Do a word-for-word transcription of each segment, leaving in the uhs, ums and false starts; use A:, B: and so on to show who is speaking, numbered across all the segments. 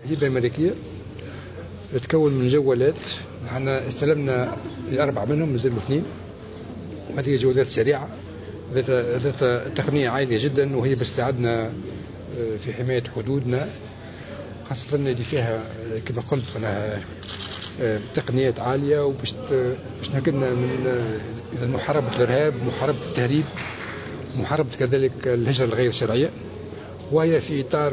A: هبة أمريكية تتكون من جوالات. احنا استلمنا الأربعة منهم، مازالوا اثنين، وهذه جوالات سريعة ذات ذات تقنية عالية جدا، وهي بتساعدنا في حماية حدودنا، خاصة اللي فيها كما قلت أنا تقنيات عالية، وباش باش نهكلنا من محاربة الإرهاب، محاربة التهريب، محاربة كذلك الهجرة الغير شرعية، وهي في إطار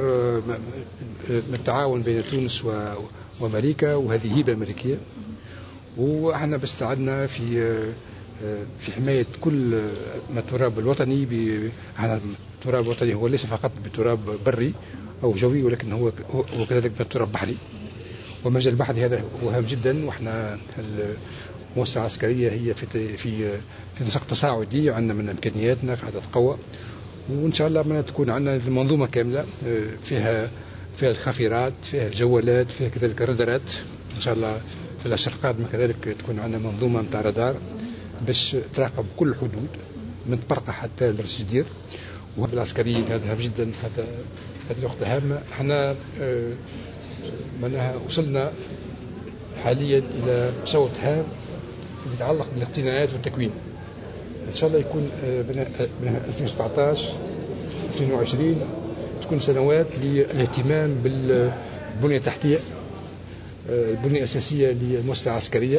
A: التعاون بين تونس وأمريكا، وهذه هبة أمريكية. وإحنا باستعدنا في في حماية كل ما التراب الوطني. التراب الوطني هو ليس فقط بتراب بري أو جوي، ولكن هو هو كذلك بتراب بحري، ومجال البحري هذا مهم جدا. وإحنا المؤسسة العسكرية هي في في في نسق تصاعدي، وعندنا من إمكانياتنا في هذا القوة، وإن شاء الله ما تكون عندنا المنظومة كاملة فيها فيها الخفيرات، فيها الجوالات، فيها كذلك الرادارات. إن شاء الله في الأشهر القادمة كذلك تكون عندنا منظومة نتاع رادار باش تراقب كل الحدود من طبرقة حتى للرشدير. وهذا العسكريين هذا هام جدا، هذا هذه نقطة هامة. احنا اه معناها وصلنا حاليا إلى صوت هام يتعلق بالاقتناءات والتكوين. إن شاء الله يكون بين ألفين وسبعطاش ألفين وعشرين تكون سنوات للاهتمام بالبنية التحتية، البنية الأساسية للمؤسسة العسكرية،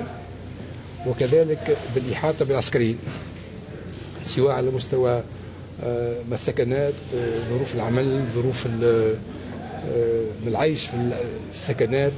A: وكذلك بالإحاطة بالعسكريين، سواء على مستوى السكنات، ظروف العمل، ظروف العيش في السكنات،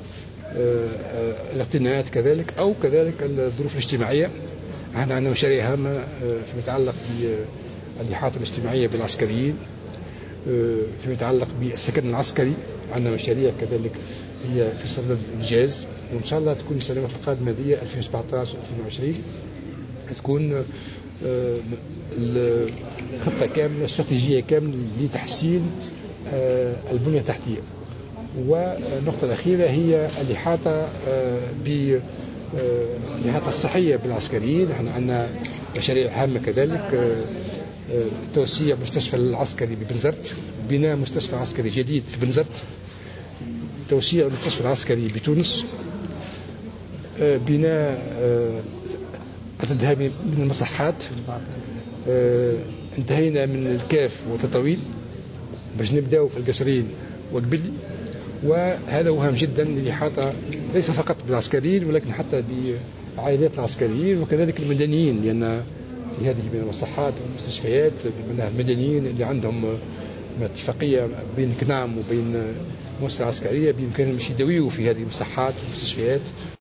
A: الاقتناءات كذلك، أو كذلك الظروف الاجتماعية. احنا عندنا مشاريع هامة فيما يتعلق بالإحاطة الاجتماعية بالعسكريين، فيما يتعلق بالسكن العسكري عندنا مشاريع كذلك هي في صدد الإنجاز، وإن شاء الله تكون السنوات القادمة دي ألفين وسبعطاش ألفين وعشرين تكون الخطة كاملة، استراتيجية كاملة لتحسين البنية التحتية. والنقطة الأخيرة هي الإحاطة ب الإحاطة الصحية بالعسكريين. احنا عندنا مشاريع هامة كذلك، توسيع مستشفى العسكري ببنزرت، بناء مستشفى عسكري جديد في بنزرت، توسيع المستشفى العسكري بتونس، بناء عدد هائل من المصحات، انتهينا من الكاف وتطاويل باش نبداو في القصرين والقبلي. وهذا مهم جدا للإحاطة ليس فقط بالعسكريين، ولكن حتى بعائلات العسكريين وكذلك المدنيين، لأن في هذه من المصحات والمستشفيات من المدنيين اللي عندهم اتفاقية بين كنام وبين المؤسسة العسكرية بإمكانهم يداويوا في هذه المصحات والمستشفيات.